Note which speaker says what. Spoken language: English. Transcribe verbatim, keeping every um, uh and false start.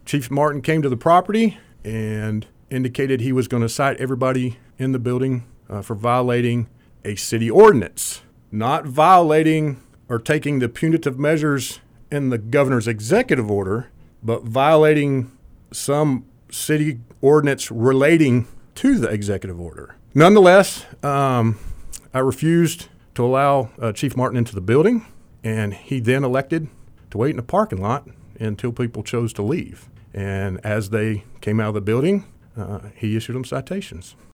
Speaker 1: Chief Martin came to the property and indicated he was going to cite everybody in the building uh, for violating a city ordinance, not violating or taking the punitive measures in the governor's executive order, but violating some city ordinance relating to the executive order. Nonetheless, um, I refused to allow uh, Chief Martin into the building, and he then elected to wait in the parking lot until people chose to leave. And as they came out of the building, uh, he issued them citations.